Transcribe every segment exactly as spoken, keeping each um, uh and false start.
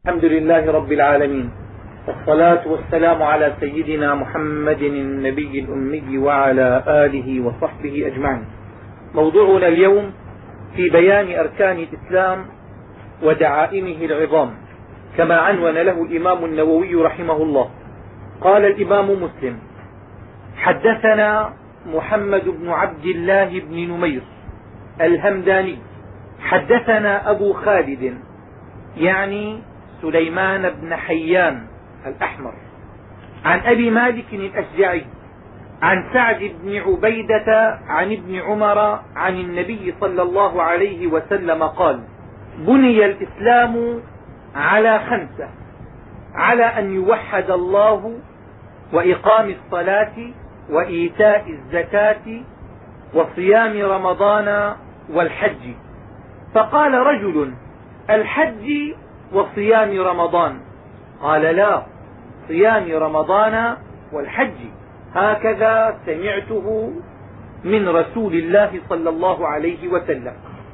الحمد لله رب العالمين، والصلاة والسلام على سيدنا محمد النبي الأمي وعلى آله وصحبه أجمعين. موضوعنا اليوم في بيان أركان الإسلام ودعائمه العظام، كما عنون له الإمام النووي رحمه الله. قال الإمام مسلم: حدثنا محمد بن عبد الله بن نمير الهمداني حدثنا أبو خالد يعني سليمان بن حيان الأحمر عن أبي مالك الأشجعي عن سعد بن عبيدة عن ابن عمر عن النبي صلى الله عليه وسلم قال: بني الإسلام على خمسة: على أن يوحد الله، وإقام الصلاة، وإيتاء الزكاة، وصيام رمضان، والحج. فقال رجل: الحج وصيام رمضان؟ قال: لا، صيام رمضان والحج، هكذا سمعته من رسول الله صلى الله عليه وسلم.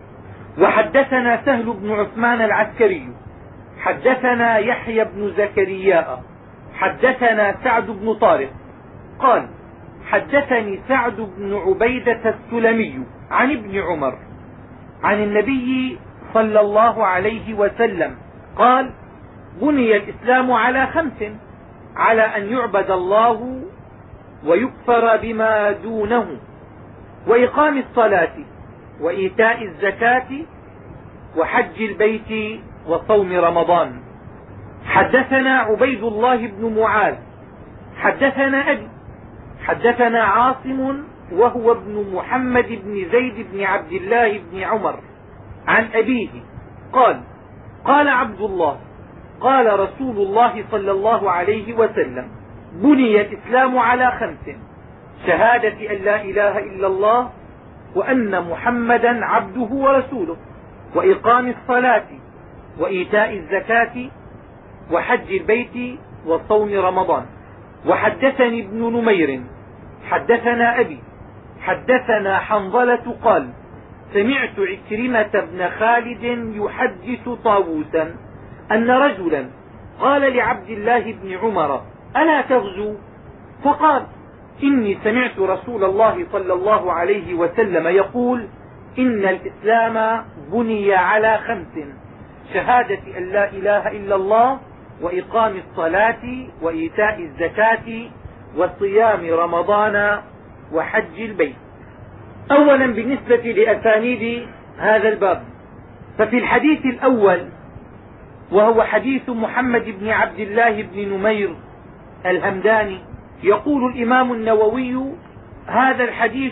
وحدثنا سهل بن عثمان العسكري حدثنا يحيى بن زكرياء حدثنا سعد بن طارق قال: حدثني سعد بن عبيدة السلمي عن ابن عمر عن النبي صلى الله عليه وسلم قال: بني الإسلام على خمس: على أن يعبد الله، ويكفر بما دونه، وإقام الصلاة، وإيتاء الزكاة، وحج البيت، وصوم رمضان. حدثنا عبيد الله بن معاذ حدثنا أبي حدثنا عاصم وهو ابن محمد بن زيد بن عبد الله بن عمر عن أبيه قال: قال عبد الله: قال رسول الله صلى الله عليه وسلم: بني الإسلام على خمس: شهادة أن لا إله إلا الله، وأن محمدا عبده ورسوله، وإقام الصلاة، وإيتاء الزكاة، وحج البيت، وصوم رمضان. وحدثني ابن نمير حدثنا أبي حدثنا حنظلة قال: سمعت عكرمة بن خالد يحدث طاووسا أن رجلا قال لعبد الله بن عمر: ألا تغزو؟ فقال: إني سمعت رسول الله صلى الله عليه وسلم يقول: إن الإسلام بني على خمس: شهادة أن لا إله إلا الله، وإقام الصلاة، وإيتاء الزكاة، وصيام رمضان، وحج البيت. أولا بالنسبة لأسانيد هذا الباب، ففي الحديث الأول وهو حديث محمد بن عبد الله بن نمير الهمداني يقول الإمام النووي: هذا الحديث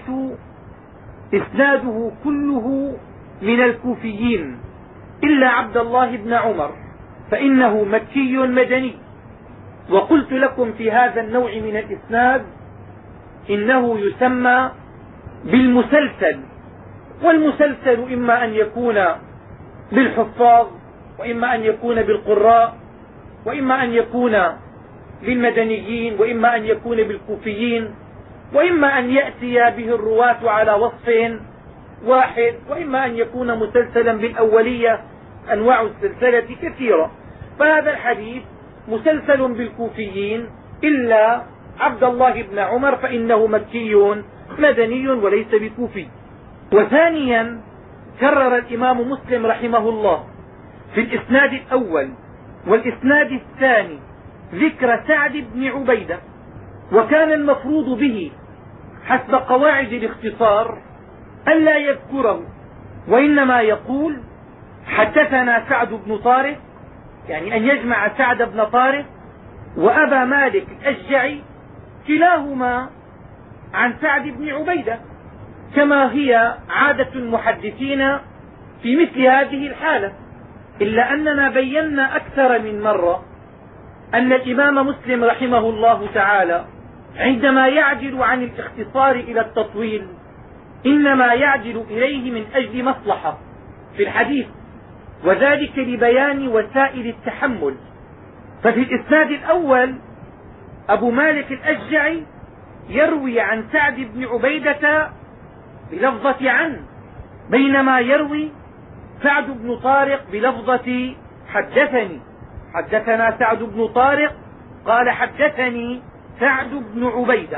إسناده كله من الكوفيين إلا عبد الله بن عمر، فإنه مكي مدني. وقلت لكم في هذا النوع من الإسناد إنه يسمى بالمسلسل، والمسلسل إما أن يكون بالحفاظ، وإما أن يكون بالقراء، وإما أن يكون بالمدنيين، وإما أن يكون بالكوفيين، وإما أن يأتي به الرواة على وصف واحد، وإما أن يكون مسلسلا بالأولية. أنواع السلسلة كثيرة، فهذا الحديث مسلسل بالكوفيين إلا عبد الله بن عمر، فإنه مكي مدني وليس بكوفي. وثانيا كرر الإمام مسلم رحمه الله في الإسناد الأول والإسناد الثاني ذكر سعد بن عبيدة، وكان المفروض به حسب قواعد الاختصار ألا يذكره، وإنما يقول: حدثنا سعد بن طارق، يعني أن يجمع سعد بن طارق وأبا مالك الأشجعي كلاهما عن سعد بن عبيدة، كما هي عادة المحدثين في مثل هذه الحالة. إلا أننا بينا أكثر من مرة أن الإمام مسلم رحمه الله تعالى عندما يعدل عن الاختصار إلى التطويل إنما يعدل إليه من أجل مصلحة في الحديث، وذلك لبيان وسائل التحمل. ففي الإسناد الأول أبو مالك الأشجعي يروي عن سعد بن عبيدة بلفظة عن، بينما يروي سعد بن طارق بلفظة حدثني. حدثنا سعد بن طارق قال حدثني سعد بن عبيدة.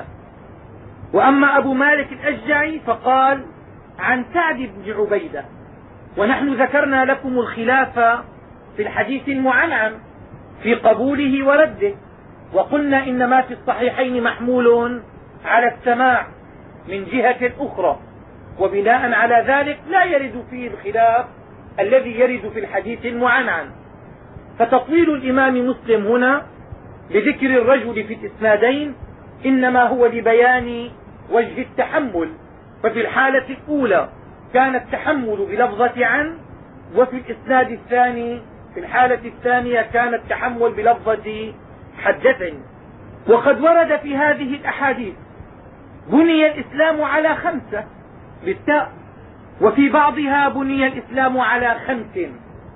وأما أبو مالك الأشجعي فقال عن سعد بن عبيدة. ونحن ذكرنا لكم الخلاف في الحديث المعنعن في قبوله ورده، وقلنا إن ما في الصحيحين محمول على السماع من جهة أخرى، وبناء على ذلك لا يرد فيه الخلاف الذي يرد في الحديث المعنعن. فتطويل الإمام مسلم هنا بذكر الرجل في الإسنادين إنما هو لبيان وجه التحمل. ففي الحالة الأولى كان التحمل بلفظة عن، وفي الإسناد الثاني في الحالة الثانية كان التحمل بلفظة حدثني. وقد ورد في هذه الأحاديث بني الإسلام على خمسة بالتاء، وفي بعضها بني الإسلام على خمس،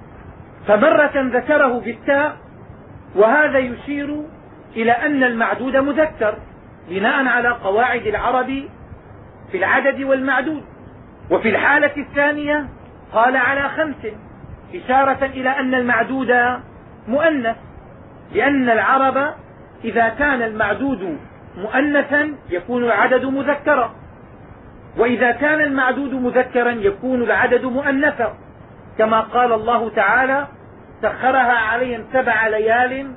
فمرة ذكره بالتاء، وهذا يشير إلى أن المعدود مذكر بناء على قواعد العرب في العدد والمعدود. وفي الحالة الثانية قال على خمس، إشارة إلى أن المعدود مؤنث، لأن العرب إذا كان المعدود مؤنثا يكون العدد مذكرا، وإذا كان المعدود مذكرا يكون العدد مؤنثا، كما قال الله تعالى سخرها عليهم سبع ليال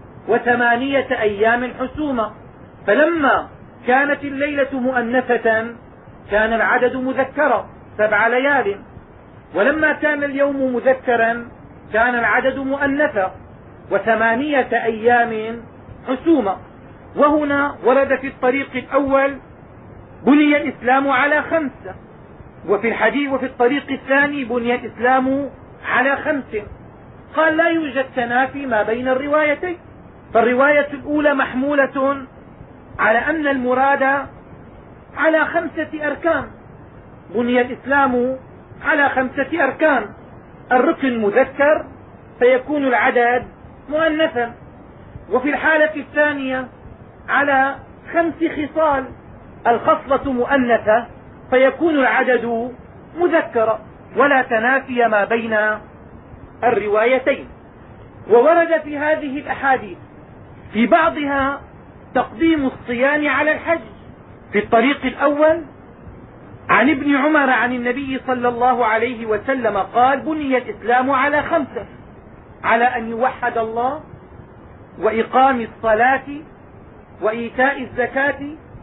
وثمانية أيام حسوما. فلما كانت الليلة مؤنثة كان العدد مذكرا سبع ليال، ولما كان اليوم مذكرا كان العدد مؤنثا وثمانية أيام حسوما. وهنا ورد في الطريق الأول بني الإسلام على خمسة، وفي الحديث وفي الطريق الثاني بني الإسلام على خمس. قال لا يوجد تنافي ما بين الروايتين، فالرواية الأولى محمولة على أن المراد على خمسة أركان، بني الإسلام على خمسة أركان، الركن مذكر فيكون العدد مؤنثا. وفي الحالة الثانية على خمس خصال، الخصلة مؤنثة فيكون العدد مذكرا، ولا تنافي ما بين الروايتين. وورد في هذه الأحاديث في بعضها تقديم الصيام على الحج. في الطريق الأول عن ابن عمر عن النبي صلى الله عليه وسلم قال بني الإسلام على خمسة: على أن يوحد الله، وإقام الصلاة، وإيتاء الزكاة،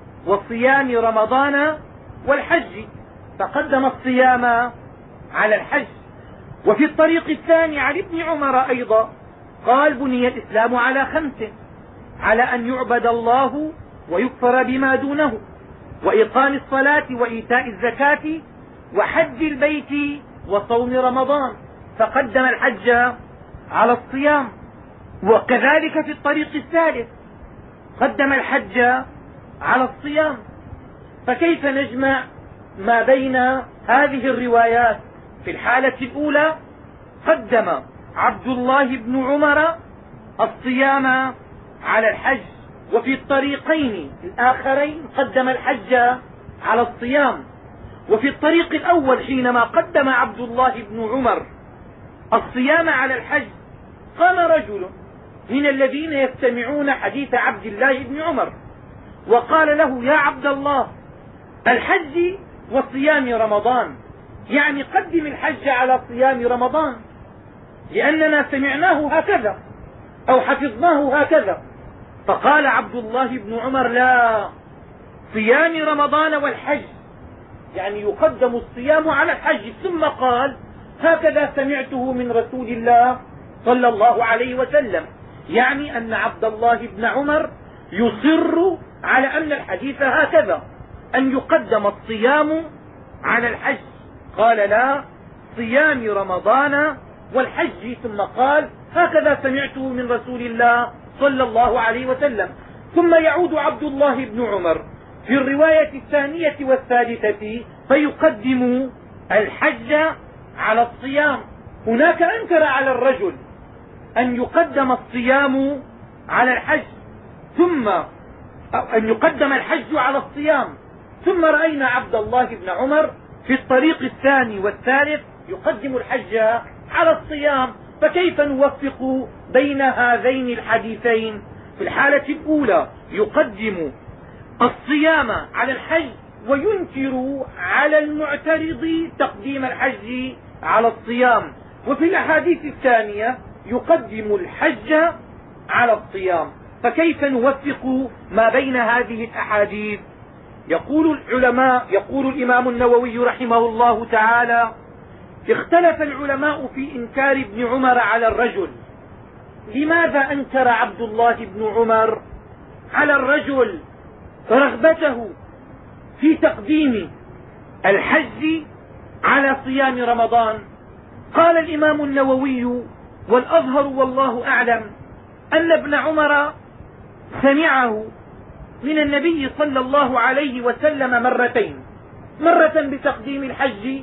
وصيام رمضان، والحج، فقدم الصيام على الحج. وفي الطريق الثاني عن ابن عمر أيضا قال بني الإسلام على خمس: على أن يعبد الله ويكفر بما دونه، وإقام الصلاة، وإيتاء الزكاة، وحج البيت، وصوم رمضان، فقدم الحج على الصيام. وكذلك في الطريق الثالث قدم الحج على الصيام. فكيف نجمع ما بين هذه الروايات؟ في الحالة الأولى قدم عبد الله بن عمر الصيام على الحج، وفي الطريقين الآخرين قدم الحج على الصيام. وفي الطريق الأول حينما قدم عبد الله بن عمر الصيام على الحج قام رجل من الذين يستمعون حديث عبد الله بن عمر وقال له: يا عبد الله، الحج وصيام رمضان، يعني قدم الحج على صيام رمضان، لأننا سمعناه هكذا أو حفظناه هكذا. فقال عبد الله بن عمر: لا، صيام رمضان والحج، يعني يقدم الصيام على الحج. ثم قال: هكذا سمعته من رسول الله صلى الله عليه وسلم، يعني أن عبد الله بن عمر يصر على أن الحديث هكذا، أن يقدم الصيام على الحج. قال: لا، صيام رمضان والحج. ثم قال: هكذا سمعته من رسول الله صلى الله عليه وسلم. ثم يعود عبد الله بن عمر في الرواية الثانية والثالثة فيقدم الحج على الصيام. هناك أنكر على الرجل أن يقدم الصيام على الحج، ثم أن يقدم الحج على الصيام. ثم رأينا عبد الله بن عمر في الطريق الثاني والثالث يقدم الحج على الصيام، فكيف نوفق بين هذين الحديثين؟ في الحالة الأولى يقدم الصيام على الحج وينكر على المعترض تقديم الحج على الصيام، وفي الأحاديث الثانية يقدم الحج على الصيام. فكيف نوفق ما بين هذه الأحاديث؟ يقول العلماء يقول الإمام النووي رحمه الله تعالى: اختلف العلماء في إنكار ابن عمر على الرجل. لماذا أنكر عبد الله بن عمر على الرجل رغبته في تقديم الحج على صيام رمضان؟ قال الإمام النووي: والأظهر والله أعلم أن ابن عمر سمعه من النبي صلى الله عليه وسلم مرتين، مرة بتقديم الحج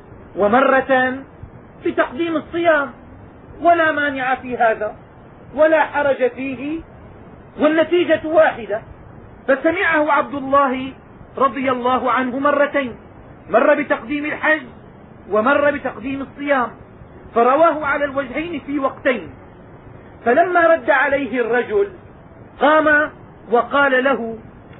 ومرة بتقديم الصيام، ولا مانع في هذا ولا حرج فيه، والنتيجة واحدة. فسمعه عبد الله رضي الله عنه مرتين، مرة بتقديم الحج ومرة بتقديم الصيام، فرواه على الوجهين في وقتين. فلما رد عليه الرجل قام وقال له: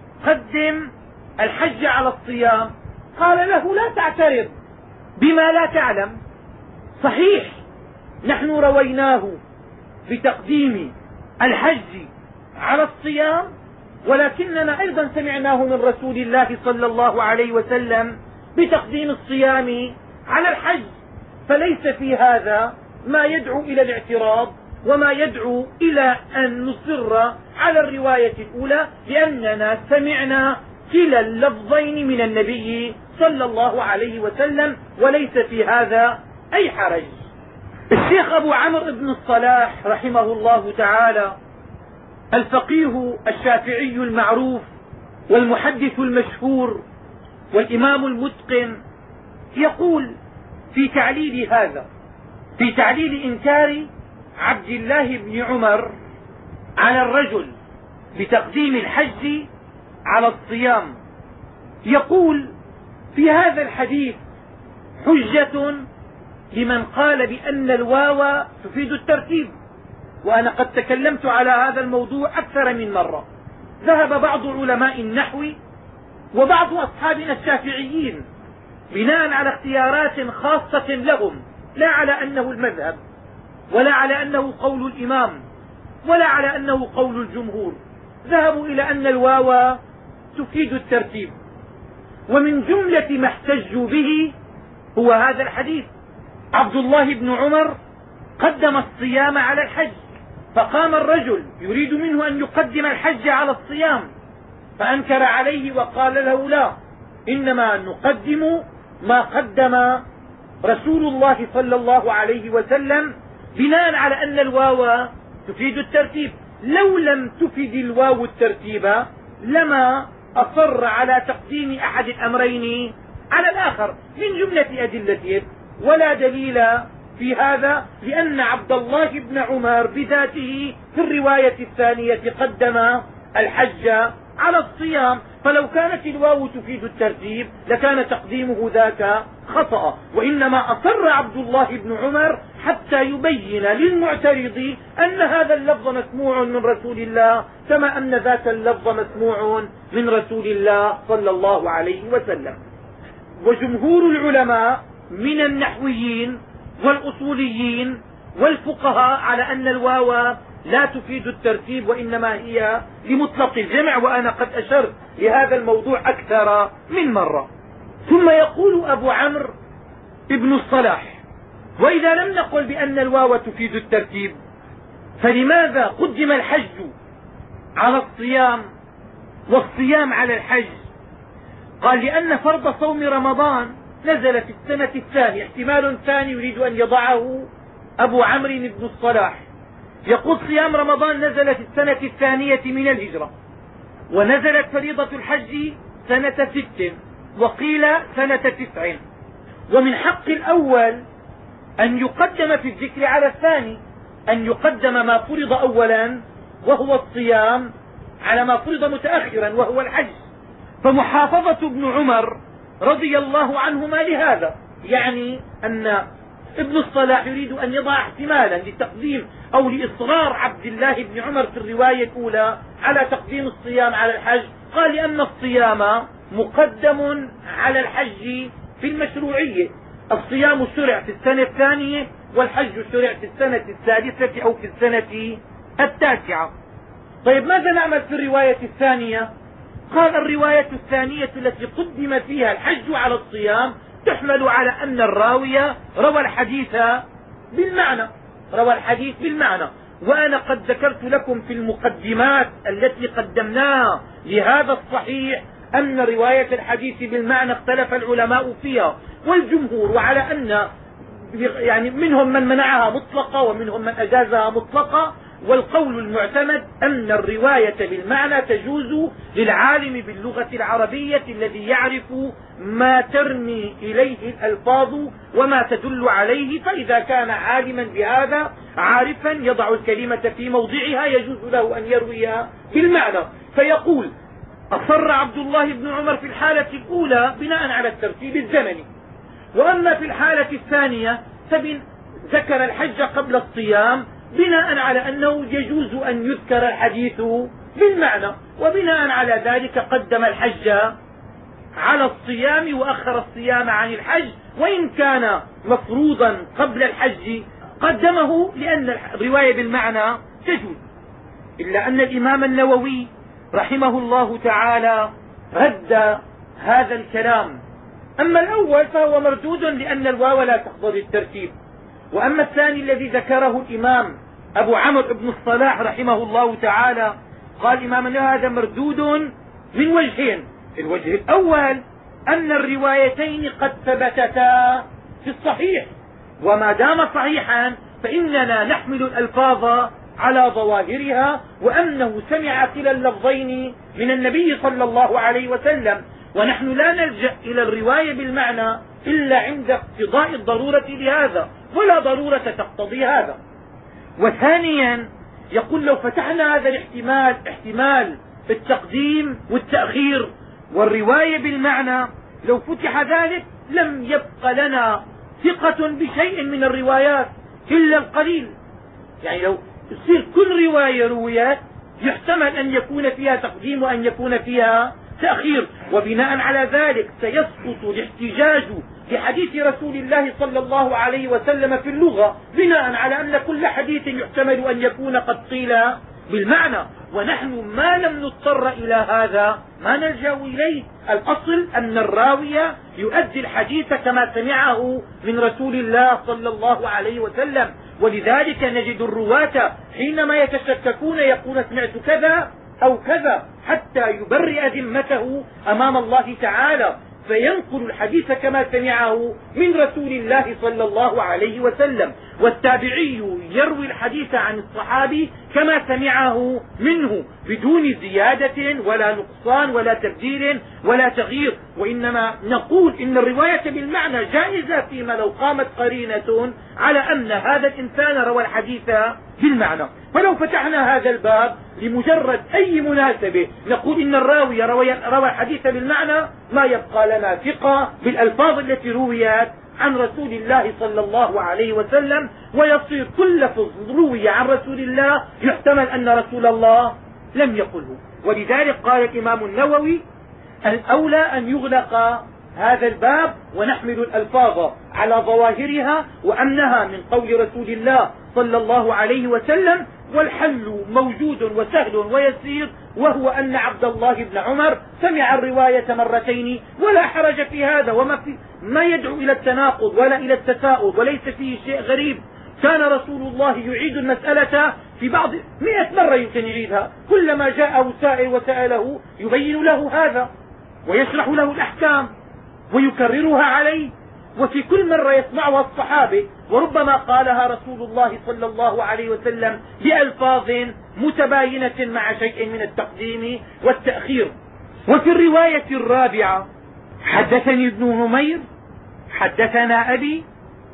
قدم الحج على الصيام. قال له: لا تعترض بما لا تعلم، صحيح نحن رويناه بتقديم الحج على الصيام، ولكننا أيضا سمعناه من رسول الله صلى الله عليه وسلم بتقديم الصيام على الحج، فليس في هذا ما يدعو إلى الاعتراض وما يدعو إلى أن نصر على الرواية الأولى، لأننا سمعنا كلا اللفظين من النبي صلى الله عليه وسلم، وليس في هذا أي حرج. الشيخ أبو عمرو بن الصلاح رحمه الله تعالى، الفقيه الشافعي المعروف والمحدث المشهور والإمام المتقن، يقول في تعليل هذا، في تعليل إنكار عبد الله بن عمر على الرجل بتقديم الحج على الصيام، يقول: في هذا الحديث حجة لمن قال بأن الواو تفيد الترتيب، وأنا قد تكلمت على هذا الموضوع أكثر من مرة. ذهب بعض علماء النحو وبعض أصحابنا الشافعيين بناء على اختيارات خاصة لهم، لا على أنه المذهب ولا على أنه قول الإمام ولا على أنه قول الجمهور، ذهبوا إلى أن الواو تفيد الترتيب. ومن جملة ما احتجوا به هو هذا الحديث: عبد الله بن عمر قدم الصيام على الحج، فقام الرجل يريد منه أن يقدم الحج على الصيام، فأنكر عليه وقال له: لا، إنما نقدم ما قدم رسول الله صلى الله عليه وسلم، بناء على أن الواو تفيد الترتيب. لو لم تفد الواو الترتيب لما أصر على تقديم أحد الأمرين على الآخر من جملة أدلته، ولا دليل في هذا، لأن عبد الله بن عمر بذاته في الرواية الثانية قدم الحج على الصيام، فلو كانت الواو تفيد الترتيب لكان تقديمه ذاك خطأ، وإنما أصر عبد الله بن عمر حتى يبين للمعترض أن هذا اللفظ مسموع من رسول الله كما أن ذاك اللفظ مسموع من رسول الله صلى الله عليه وسلم. وجمهور العلماء من النحويين والأصوليين والفقهاء على أن الواو لا تفيد الترتيب وإنما هي لمطلق الجمع، وأنا قد أشرت لهذا الموضوع أكثر من مرة. ثم يقول أبو عمرو ابن الصلاح: وإذا لم نقل بأن الواو تفيد الترتيب فلماذا قدم الحج على الصيام والصيام على الحج؟ قال: لأن فرض صوم رمضان نزل في السنة الثانية. احتمال ثاني يريد أن يضعه أبو عمرو بن الصلاح، يقول: صيام رمضان نزل في السنة الثانية من الهجرة، ونزلت فريضة الحج سنة ست، وقيل سنة تسع، ومن حق الأول أن يقدم في الذكر على الثاني، أن يقدم ما فرض أولا وهو الصيام على ما فرض متأخرا وهو الحج. فمحافظة ابن عمر رضي الله عنهما لهذا، يعني أن ابن الصلاح يريد أن يضع احتمالا لتقديم أو لإصرار عبد الله بن عمر في الرواية الأولى على تقديم الصيام على الحج. قال لأن الصيام مقدم على الحج في المشروعية، الصيام شرع في السنة الثانية والحج شرع في السنة السادسة أو في السنة التاسعة. طيب ماذا نعمل في الرواية الثانية؟ قال الرواية الثانية التي قدم فيها الحج على الصيام تحمل على أن الراوية روى الحديث بالمعنى روى الحديث بالمعنى وأنا قد ذكرت لكم في المقدمات التي قدمناها لهذا الصحيح أن رواية الحديث بالمعنى اختلف العلماء فيها، والجمهور وعلى أن يعني منهم من منعها مطلقة ومنهم من أجازها مطلقة، والقول المعتمد أن الرواية بالمعنى تجوز للعالم باللغة العربية الذي يعرف ما ترمي إليه الألفاظ وما تدل عليه، فإذا كان عالما بهذا عارفا يضع الكلمة في موضعها يجوز له أن يرويها بالمعنى. فيقول أصر عبد الله بن عمر في الحالة الأولى بناء على الترتيب الزمني، وأما في الحالة الثانية ذكر الحج قبل الصيام بناء على أنه يجوز أن يذكر الحديث بالمعنى، وبناء على ذلك قدم الحج على الصيام وأخر الصيام عن الحج، وإن كان مفروضا قبل الحج قدمه لأن الرواية بالمعنى تجوز. إلا أن الإمام النووي رحمه الله تعالى رد هذا الكلام. أما الأول فهو مردود لأن الواو لا تقتضي الترتيب، وأما الثاني الذي ذكره الإمام أبو عمرو بن الصلاح رحمه الله تعالى قال الإمام النووي هذا مردود من وجهين. الوجه الأول أن الروايتين قد ثبتتا في الصحيح، وما دام صحيحا فإننا نحمل الألفاظ على ظواهرها، وأنه سمع كلا اللفظين من النبي صلى الله عليه وسلم، ونحن لا نلجأ إلى الرواية بالمعنى إلا عند اقتضاء الضرورة لهذا، ولا ضرورة تقتضي هذا. وثانيا يقول لو فتحنا هذا الاحتمال احتمال التقديم والتأخير والرواية بالمعنى، لو فتح ذلك لم يبق لنا ثقة بشيء من الروايات إلا القليل. يعني لو تصير كل رواية رويت يحتمل أن يكون فيها تقديم وأن يكون فيها تأخير، وبناء على ذلك سيسقط الاحتجاج بحديث رسول الله صلى الله عليه وسلم في اللغة بناء على أن كل حديث يحتمل أن يكون قد قيل بالمعنى، ونحن ما لم نضطر إلى هذا ما نلجأ إليه. الأصل أن الراوي يؤدي الحديث كما سمعه من رسول الله صلى الله عليه وسلم، ولذلك نجد الرواة حينما يتشككون يقول سمعت كذا أو كذا حتى يبرئ ذمته أمام الله تعالى، فينقل الحديث كما سمعه من رسول الله صلى الله عليه وسلم، والتابعي يروي الحديث عن الصحابي كما سمعه منه بدون زيادة ولا نقصان ولا تبديل ولا تغيير. وإنما نقول إن الرواية بالمعنى جائزة فيما لو قامت قرينة على أن هذا الإنسان روى الحديث بالمعنى. فلو فتحنا هذا الباب لمجرد أي مناسبة نقول إن الراوي روى, روى الحديث بالمعنى، ما يبقى لنا ثقة بالألفاظ التي رويت عن رسول الله صلى الله عليه وسلم، ويصير كل لفظ روي عن رسول الله يحتمل أن رسول الله لم يقله. ولذلك قال الإمام النووي الأولى أن يغلق هذا الباب ونحمل الألفاظ على ظواهرها وأنها من قول رسول الله صلى الله عليه وسلم، والحل موجود وسهل ويسير، وهو أن عبد الله بن عمر سمع الرواية مرتين ولا حرج في هذا، وما في ما يدعو إلى التناقض ولا إلى التساؤل وليس فيه شيء غريب. كان رسول الله يعيد المسألة في بعض مئة مرة يمكن يعيدها، كلما جاءه سائل وسأله يبين له هذا ويشرح له الأحكام ويكررها عليه، وفي كل مرة يسمعها الصحابة، وربما قالها رسول الله صلى الله عليه وسلم بألفاظ متباينة مع شيء من التقديم والتأخير. وفي الرواية الرابعة حدثني ابن نمير حدثنا أبي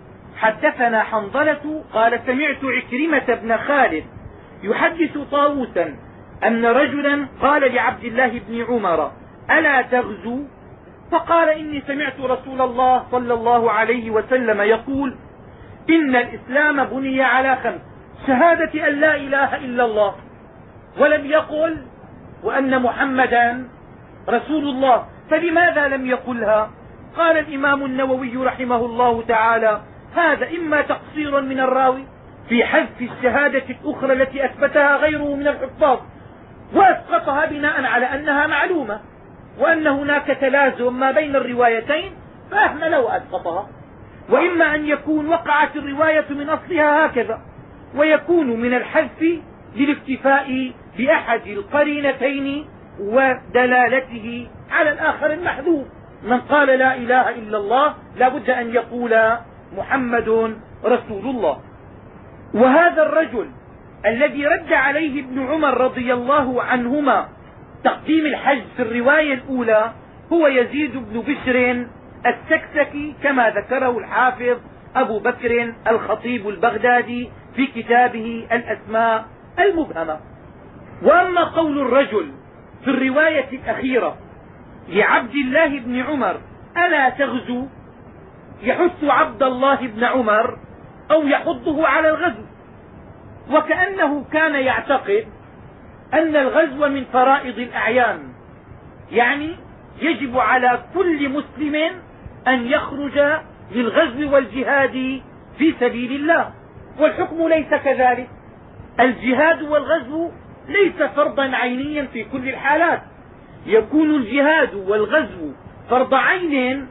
حدثنا حنظلة قال سمعت عكرمة بن خالد يحدث طاووسا أن رجلا قال لعبد الله بن عمر ألا تغزو؟ فقال إني سمعت رسول الله صلى الله عليه وسلم يقول إن الإسلام بني على خمس: شهادة أن لا إله إلا الله، ولم يقل وأن محمدا رسول الله. فلماذا لم يقلها؟ قال الإمام النووي رحمه الله تعالى: هذا إما تقصير من الراوي في حذف الشهادة الأخرى التي أثبتها غيره من الحفاظ وأسقطها بناء على أنها معلومة وأن هناك تلازم ما بين الروايتين فأهمل وأسقطها، وإما أن يكون وقعت الرواية من أصلها هكذا، ويكون من الحذف للاكتفاء بأحد القرينتين ودلالته على الآخر المحذوف. من قال لا إله إلا الله لا بد أن يقول محمد رسول الله. وهذا الرجل الذي رد عليه ابن عمر رضي الله عنهما تقديم الحج في الرواية الأولى هو يزيد بن بشر السكسكي، كما ذكره الحافظ أبو بكر الخطيب البغدادي في كتابه الأسماء المبهمة. وأما قول الرجل في الرواية الأخيرة لعبد الله بن عمر: ألا تغزو، يحث عبد الله بن عمر أو يحضه على الغزو، وكأنه كان يعتقد أن الغزو من فرائض الأعيان، يعني يجب على كل مسلم أن يخرج للغزو والجهاد في سبيل الله، والحكم ليس كذلك. الجهاد والغزو ليس فرضا عينيا في كل الحالات، يكون الجهاد والغزو فرض عين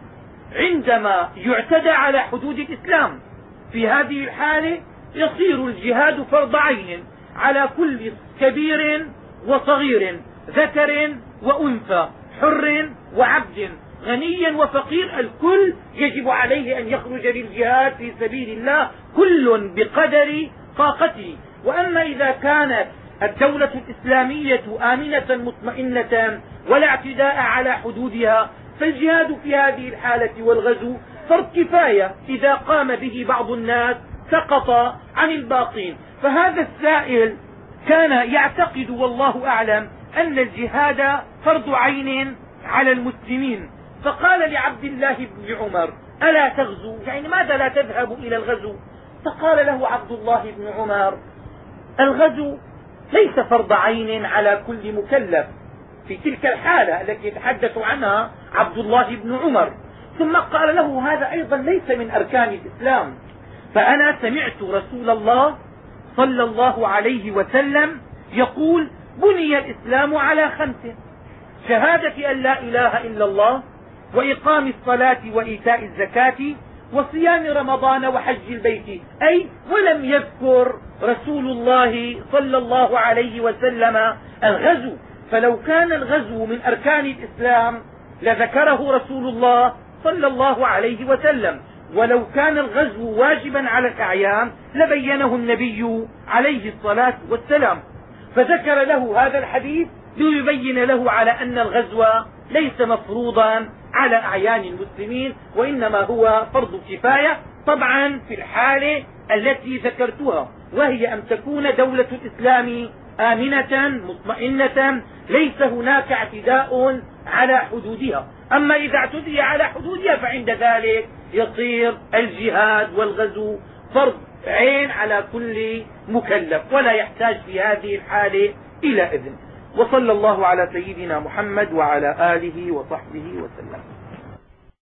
عندما يعتدى على حدود الإسلام. في هذه الحالة يصير الجهاد فرض عين على كل كبير وصغير، ذكر وأنثى، حر وعبد، غني وفقير، الكل يجب عليه أن يخرج للجهاد في سبيل الله، كل بقدر طاقته. وأما إذا كانت الدولة الإسلامية آمنة مطمئنة ولا اعتداء على حدودها فالجهاد في هذه الحالة والغزو فرض كفاية، إذا قام به بعض الناس سقط عن الباقين. فهذا السائل كان يعتقد والله أعلم أن الجهاد فرض عين على المسلمين، فقال لعبد الله بن عمر: ألا تغزو، يعني ماذا لا تذهب إلى الغزو؟ فقال له عبد الله بن عمر: الغزو ليس فرض عين على كل مكلف في تلك الحالة التي يتحدث عنها عبد الله بن عمر. ثم قال له: هذا أيضا ليس من أركان الإسلام، فأنا سمعت رسول الله صلى الله عليه وسلم يقول: بني الإسلام على خمس: شهادة أن لا إله إلا الله، وإقام الصلاة وإيتاء الزكاة، وصيام رمضان وحج البيت. أي ولم يذكر رسول الله صلى الله عليه وسلم الغزو، فلو كان الغزو من أركان الإسلام لذكره رسول الله صلى الله عليه وسلم، ولو كان الغزو واجبا على الأعيان لبينه النبي عليه الصلاة والسلام. فذكر له هذا الحديث ليبين له على أن الغزو ليس مفروضا على أعيان المسلمين، وإنما هو فرض كفاية، طبعا في الحالة التي ذكرتها، وهي أن تكون دولة الإسلام آمنة مطمئنة ليس هناك اعتداء على حدودها. أما إذا اعتدي على حدودها فعند ذلك يصير الجهاد والغزو فرض عين على كل مكلف، ولا يحتاج في هذه الحالة إلى إذن. وصلى الله على سيدنا محمد وعلى آله وصحبه وسلم.